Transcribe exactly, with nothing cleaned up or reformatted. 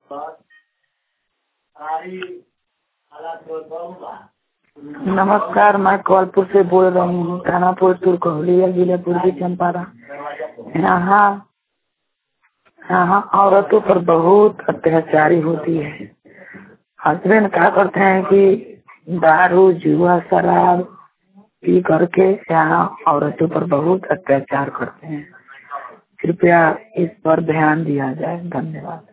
नमस्कार, मैं कौलपुर से बोल रही हूँ। थानापुर तुरकोहलिया जिला पूर्वी चंपारण। यहाँ यहाँ औरतों पर बहुत अत्याचारी होती है। हस्बैंड क्या करते हैं कि दारू जुआ शराब पी करके यहाँ औरतों पर बहुत अत्याचार करते हैं। कृपया इस पर ध्यान दिया जाए। धन्यवाद।